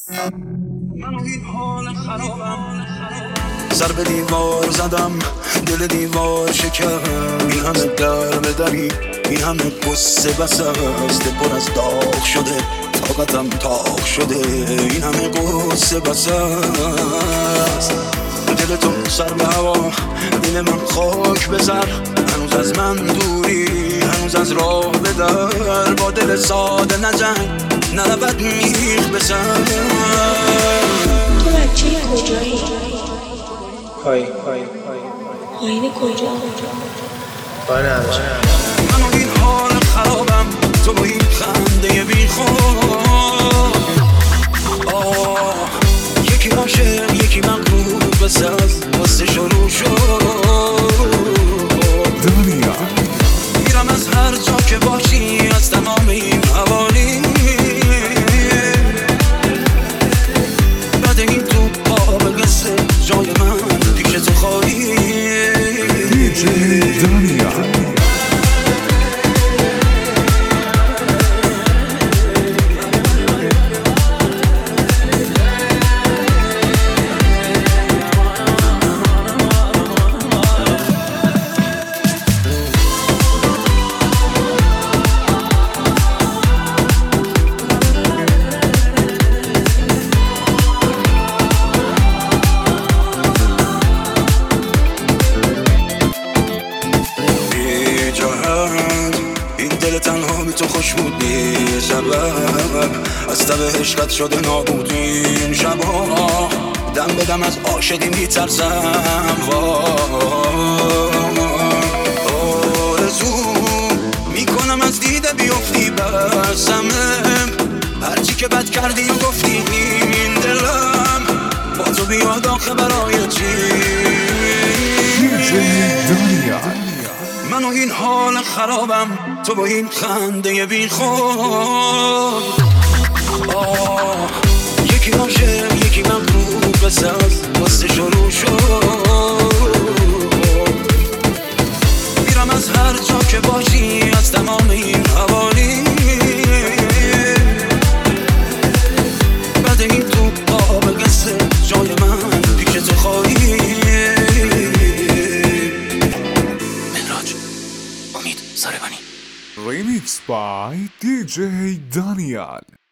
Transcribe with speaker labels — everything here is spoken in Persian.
Speaker 1: من این حال خرابم، سر به دیوار زدم، دل دیوار شکم. این همه در به دری، این همه قصه بس است، پر از داغ شده، طاقتم تاق شده. این همه قصه بس است، دل تو سر به هوا، دل من خاک بزر. هنوز از من دوری، هنوز از راه به در. با دل ساده نجنگ، نرود میخ بسر.
Speaker 2: تو بچه کجایی؟ پایین کجا؟
Speaker 1: من و این حال خرابم، تو با این خنده بی خود. یکی عاشق یکی مغلوب، بس از واسه شروع شد. میرم از هر جا که باشی، از تمام این حوالی. بعد این تو پا به قصه جای من پیش تو خواهی. دل تنها بی تو خوش بود، بی سبب از تب عشقت شده نابود این شبا. دم به دم از عاشقی میترسم، آرزو میکنم از دیده بیفتی برسمم. هرچی که بد کردی و گفتی این دلم با تو بیاد آخه برای چی. من و این حال خرابم، تو با این خنده بی خود. یکی عاشق یکی مغلوب، بس از واسه شروع شد. میرم از هر جا که باشی، از تمام این حوالی. بعد این تو قاب قصه جای من پیش تو خواهی.
Speaker 3: Remix by DJ Daniel.